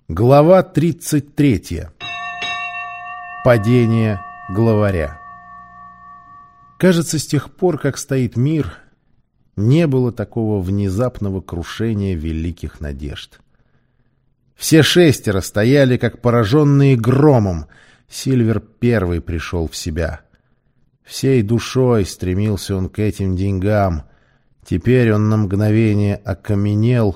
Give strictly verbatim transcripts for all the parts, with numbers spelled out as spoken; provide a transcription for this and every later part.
Глава тридцать третья. Падение главаря. Кажется, с тех пор, как стоит мир, не было такого внезапного крушения великих надежд. Все шестеро стояли, как пораженные громом. Сильвер первый пришел в себя. Всей душой стремился он к этим деньгам. Теперь он на мгновение окаменел,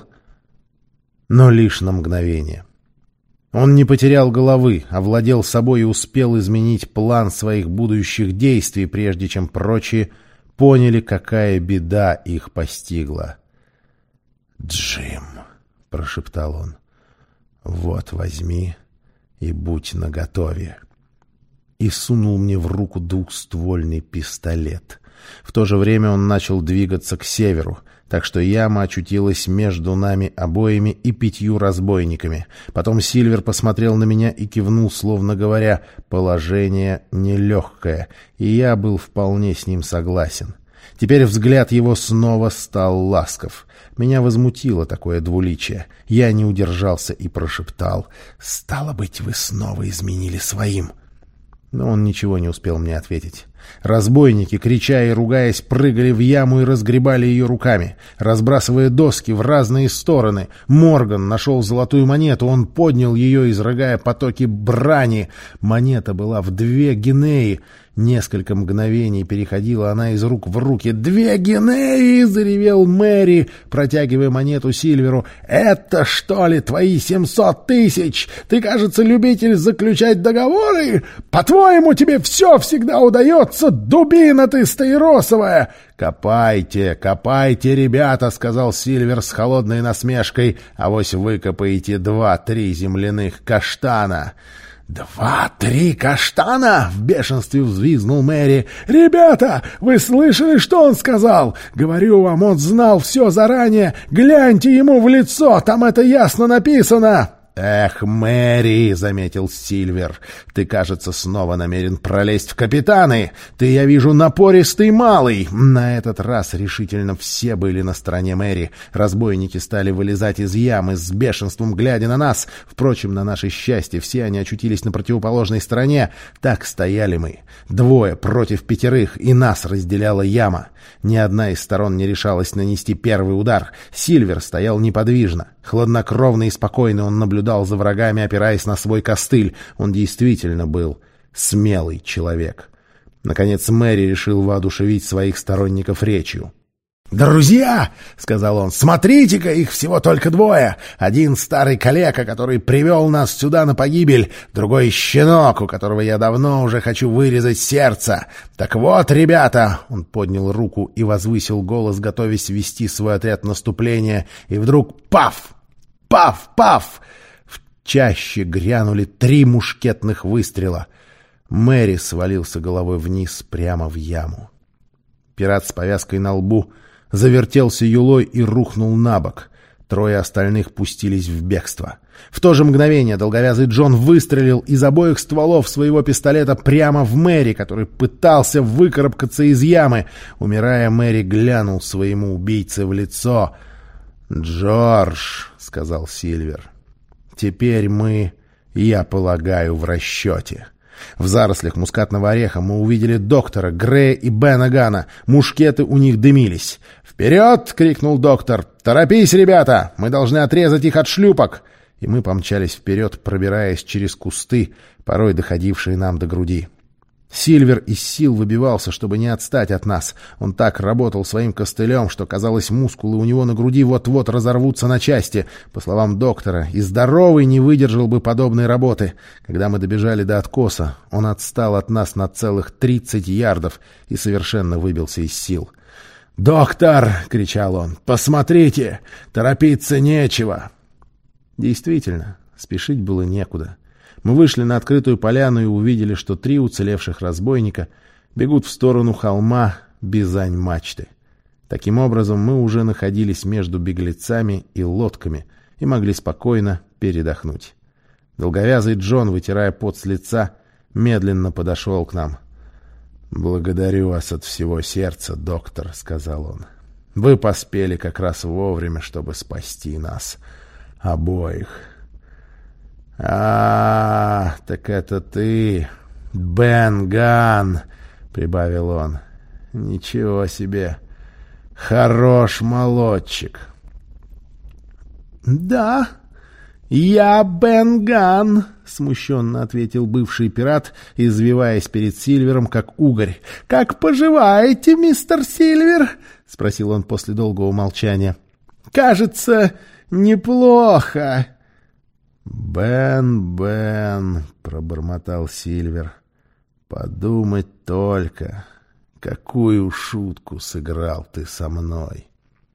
но лишь на мгновение. Он не потерял головы, овладел собой и успел изменить план своих будущих действий, прежде чем прочие поняли, какая беда их постигла. «Джим», — прошептал он, — «вот возьми и будь наготове». И сунул мне в руку двухствольный пистолет. В то же время он начал двигаться к северу, так что яма очутилась между нами обоими и пятью разбойниками. Потом Сильвер посмотрел на меня и кивнул, словно говоря, «положение нелегкое», и я был вполне с ним согласен. Теперь взгляд его снова стал ласков. Меня возмутило такое двуличие. Я не удержался и прошептал: «Стало быть, вы снова изменили своим». Но он ничего не успел мне ответить. Разбойники, крича и ругаясь, прыгали в яму и разгребали ее руками, разбрасывая доски в разные стороны. Морган нашел золотую монету, он поднял ее, изрыгая потоки брани. Монета была в две гинеи. Несколько мгновений переходила она из рук в руки. «Две гинеи!» — заревел Мэри, протягивая монету Сильверу. «Это, что ли, твои семьсот тысяч? Ты, кажется, любитель заключать договоры? По-твоему, тебе все всегда удается, дубина ты стаиросовая!» «Копайте, копайте, ребята!» — сказал Сильвер с холодной насмешкой. «Авось выкопаете два-три земляных каштана». «Два-три каштана!» — в бешенстве взвизгнул Мэри. «Ребята, вы слышали, что он сказал? Говорю вам, он знал все заранее. Гляньте ему в лицо, там это ясно написано!» «Эх, Мэри!» — заметил Сильвер. «Ты, кажется, снова намерен пролезть в капитаны. Ты, я вижу, напористый малый». На этот раз решительно все были на стороне Мэри. Разбойники стали вылезать из ямы с бешенством, глядя на нас. Впрочем, на наше счастье, все они очутились на противоположной стороне. Так стояли мы. Двое против пятерых, и нас разделяла яма. Ни одна из сторон не решалась нанести первый удар. Сильвер стоял неподвижно. Хладнокровно и спокойно он наблюдал за врагами, опираясь на свой костыль. Он действительно был смелый человек. Наконец Мэри решил воодушевить своих сторонников речью. «Друзья!» — сказал он. «Смотрите-ка, их всего только двое. Один старый калека, который привел нас сюда на погибель, другой щенок, у которого я давно уже хочу вырезать сердце. Так вот, ребята!» — он поднял руку и возвысил голос, готовясь вести свой отряд наступления, и вдруг паф! Паф! Паф! В чаще грянули три мушкетных выстрела. Мэри свалился головой вниз прямо в яму. Пират с повязкой на лбу завертелся юлой и рухнул на бок. Трое остальных пустились в бегство. В то же мгновение долговязый Джон выстрелил из обоих стволов своего пистолета прямо в Мэри, который пытался выкарабкаться из ямы. Умирая, Мэри глянул своему убийце в лицо. «Джордж», — сказал Сильвер, — «теперь мы, я полагаю, в расчете». В зарослях мускатного ореха мы увидели доктора, Грея и Бена Гана. Мушкеты у них дымились. «Вперед!» — крикнул доктор. «Торопись, ребята! Мы должны отрезать их от шлюпок!» И мы помчались вперед, пробираясь через кусты, порой доходившие нам до груди. Сильвер из сил выбивался, чтобы не отстать от нас. Он так работал своим костылем, что, казалось, мускулы у него на груди вот-вот разорвутся на части. По словам доктора, и здоровый не выдержал бы подобной работы. Когда мы добежали до откоса, он отстал от нас на целых тридцать ярдов и совершенно выбился из сил. «Доктор!» — кричал он. «Посмотрите! Торопиться нечего!» Действительно, спешить было некуда. Мы вышли на открытую поляну и увидели, что три уцелевших разбойника бегут в сторону холма Бизань-мачты. Таким образом, мы уже находились между беглецами и лодками и могли спокойно передохнуть. Долговязый Джон, вытирая пот с лица, медленно подошел к нам. «Благодарю вас от всего сердца, доктор», — сказал он. «Вы поспели как раз вовремя, чтобы спасти нас обоих». «А, так это ты, Бен Ганн», — прибавил он. «Ничего себе! Хорош молодчик!» «Да, я Бен Ганн», — смущенно ответил бывший пират, извиваясь перед Сильвером, как угорь. «Как поживаете, мистер Сильвер?» — спросил он после долгого молчания. «Кажется, неплохо». «Бен, Бен», — пробормотал Сильвер, — «подумать только, какую шутку сыграл ты со мной».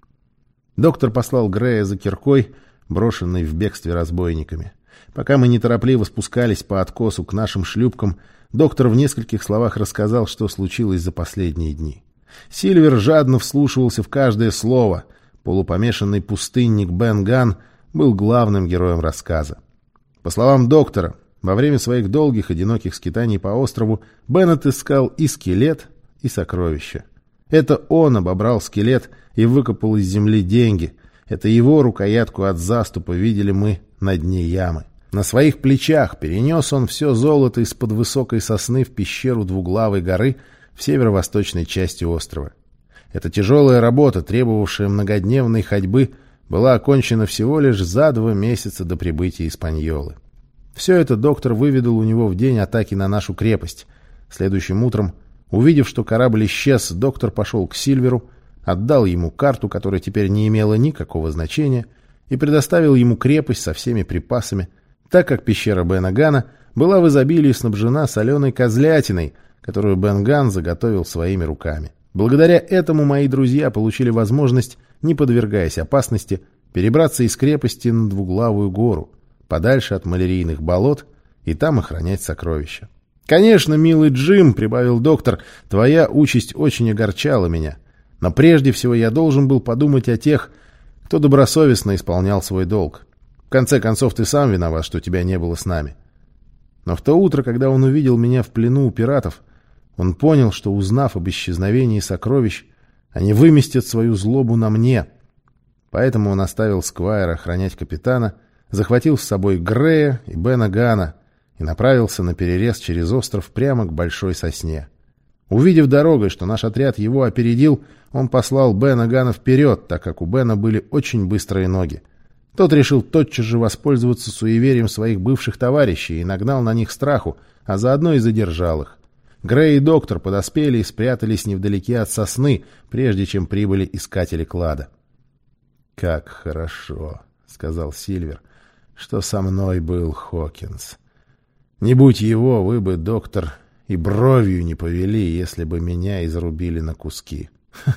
Доктор послал Грея за киркой, брошенной в бегстве разбойниками. Пока мы неторопливо спускались по откосу к нашим шлюпкам, доктор в нескольких словах рассказал, что случилось за последние дни. Сильвер жадно вслушивался в каждое слово. Полупомешанный пустынник Бен Ганн был главным героем рассказа. По словам доктора, во время своих долгих одиноких скитаний по острову Бен отыскал и скелет, и сокровища. Это он обобрал скелет и выкопал из земли деньги. Это его рукоятку от заступа видели мы на дне ямы. На своих плечах перенес он все золото из-под высокой сосны в пещеру Двуглавой горы в северо-восточной части острова. Эта тяжелая работа, требовавшая многодневной ходьбы, была окончена всего лишь за два месяца до прибытия Испаньолы. Все это доктор выведал у него в день атаки на нашу крепость. Следующим утром, увидев, что корабль исчез, доктор пошел к Сильверу, отдал ему карту, которая теперь не имела никакого значения, и предоставил ему крепость со всеми припасами, так как пещера Бена Ганна была в изобилии снабжена соленой козлятиной, которую Бен Ганн заготовил своими руками. Благодаря этому мои друзья получили возможность, не подвергаясь опасности, перебраться из крепости на Двуглавую гору, подальше от малярийных болот, и там охранять сокровища. «Конечно, милый Джим», — прибавил доктор, — «твоя участь очень огорчала меня. Но прежде всего я должен был подумать о тех, кто добросовестно исполнял свой долг. В конце концов, ты сам виноват, что тебя не было с нами». Но в то утро, когда он увидел меня в плену у пиратов, он понял, что, узнав об исчезновении сокровищ, они выместят свою злобу на мне. Поэтому он оставил Сквайра охранять капитана, захватил с собой Грея и Бена Ганна и направился на перерез через остров прямо к Большой Сосне. Увидев дорогой, что наш отряд его опередил, он послал Бена Ганна вперед, так как у Бена были очень быстрые ноги. Тот решил тотчас же воспользоваться суеверием своих бывших товарищей и нагнал на них страху, а заодно и задержал их. Грей и доктор подоспели и спрятались невдалеке от сосны, прежде чем прибыли искатели клада. «Как хорошо», — сказал Сильвер, — «что со мной был Хокинс. Не будь его, вы бы, доктор, и бровью не повели, если бы меня изрубили на куски».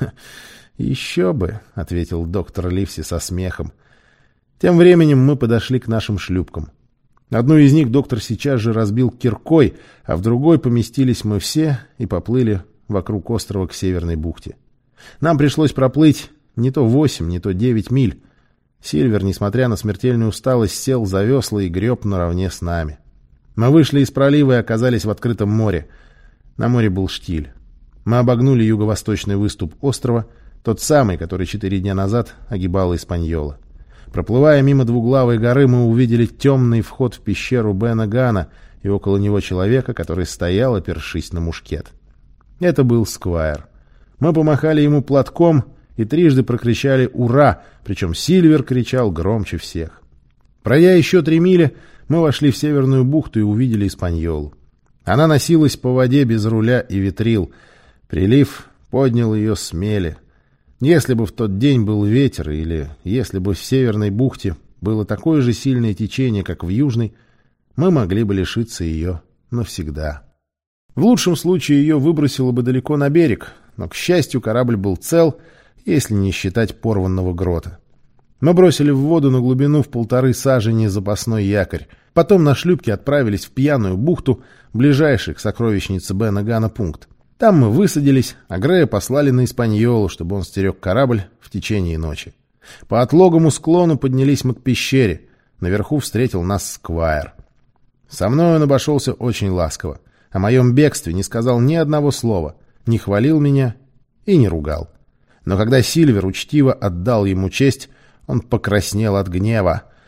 «Еще бы», — ответил доктор Ливси со смехом. Тем временем мы подошли к нашим шлюпкам. Одну из них доктор сейчас же разбил киркой, а в другой поместились мы все и поплыли вокруг острова к Северной бухте. Нам пришлось проплыть не то восемь, не то девять миль. Сильвер, несмотря на смертельную усталость, сел за весла и греб наравне с нами. Мы вышли из пролива и оказались в открытом море. На море был штиль. Мы обогнули юго-восточный выступ острова, тот самый, который четыре дня назад огибала Испаньола. Проплывая мимо Двуглавой горы, мы увидели темный вход в пещеру Бена Ганна и около него человека, который стоял, опершись на мушкет. Это был Сквайр. Мы помахали ему платком и трижды прокричали «Ура!», причем Сильвер кричал громче всех. Пройдя еще три мили, мы вошли в Северную бухту и увидели Испаньолу. Она носилась по воде без руля и ветрил. Прилив поднял ее с мели. Если бы в тот день был ветер, или если бы в Северной бухте было такое же сильное течение, как в Южной, мы могли бы лишиться ее навсегда. В лучшем случае ее выбросило бы далеко на берег, но, к счастью, корабль был цел, если не считать порванного грота. Мы бросили в воду на глубину в полторы сажени запасной якорь. Потом на шлюпке отправились в Пьяную бухту, ближайший к сокровищнице Бена Ганна пункт. Там мы высадились, а Грея послали на Испаньолу, чтобы он стерег корабль в течение ночи. По отлогому склону поднялись мы к пещере. Наверху встретил нас Сквайр. Со мной он обошелся очень ласково. О моем бегстве не сказал ни одного слова, не хвалил меня и не ругал. Но когда Сильвер учтиво отдал ему честь, он покраснел от гнева.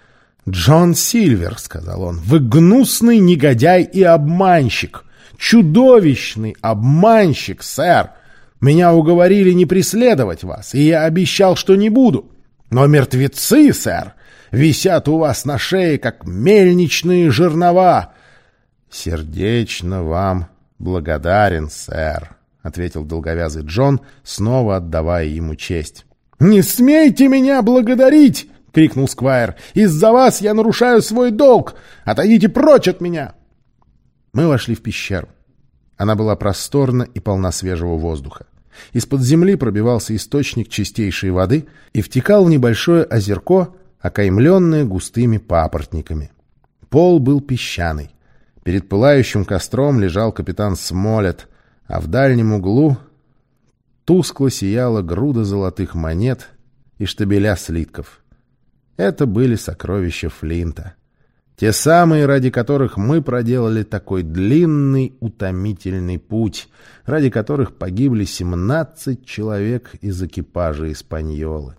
«Джон Сильвер», — сказал он, — «вы гнусный негодяй и обманщик, чудовищный обманщик, сэр. Меня уговорили не преследовать вас, и я обещал, что не буду. Но мертвецы, сэр, висят у вас на шее, как мельничные жернова». «Сердечно вам благодарен, сэр», — ответил долговязый Джон, снова отдавая ему честь. «Не смейте меня благодарить!» — крикнул сквайр. «Из-за вас я нарушаю свой долг! Отойдите прочь от меня!» Мы вошли в пещеру. Она была просторна и полна свежего воздуха. Из-под земли пробивался источник чистейшей воды и втекал в небольшое озерко, окаймленное густыми папоротниками. Пол был песчаный. Перед пылающим костром лежал капитан Смолет, а в дальнем углу тускло сияла груда золотых монет и штабеля слитков. Это были сокровища Флинта. Те самые, ради которых мы проделали такой длинный, утомительный путь, ради которых погибли семнадцать человек из экипажа «Испаньолы».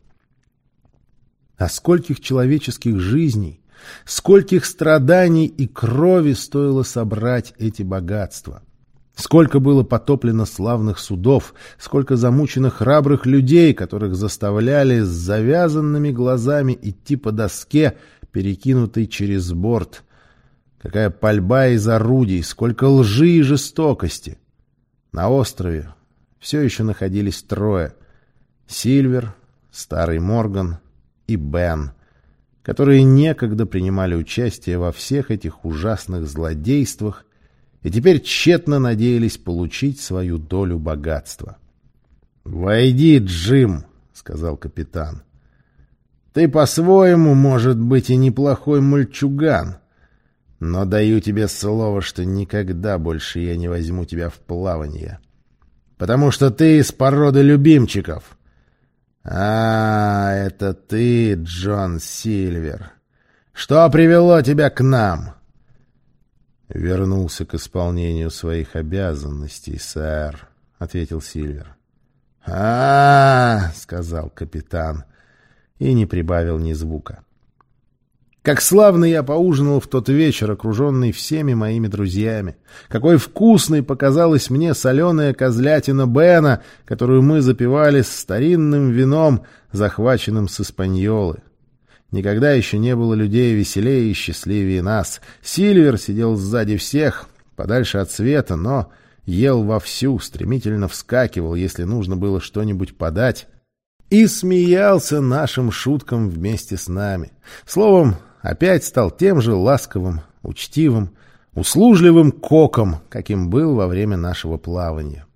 А скольких человеческих жизней, скольких страданий и крови стоило собрать эти богатства! Сколько было потоплено славных судов, сколько замучено храбрых людей, которых заставляли с завязанными глазами идти по доске, перекинутой через борт. Какая пальба из орудий, сколько лжи и жестокости! На острове все еще находились трое — Сильвер, старый Морган и Бен, которые некогда принимали участие во всех этих ужасных злодействах и теперь тщетно надеялись получить свою долю богатства. «Войди, Джим», — сказал капитан. «Ты по-своему, может быть, и неплохой мальчуган, но даю тебе слово, что никогда больше я не возьму тебя в плавание, потому что ты из породы любимчиков». «А, это ты, Джон Сильвер. Что привело тебя к нам?» «Вернулся к исполнению своих обязанностей, сэр», — ответил Сильвер. «А, — сказал капитан, и не прибавил ни звука. Как славно я поужинал в тот вечер, окруженный всеми моими друзьями. Какой вкусной показалась мне соленая козлятина Бена, которую мы запивали с старинным вином, захваченным с Испаньолы. Никогда еще не было людей веселее и счастливее нас. Сильвер сидел сзади всех, подальше от света, но ел вовсю, стремительно вскакивал, если нужно было что-нибудь подать, и смеялся нашим шуткам вместе с нами. Словом, опять стал тем же ласковым, учтивым, услужливым коком, каким был во время нашего плавания.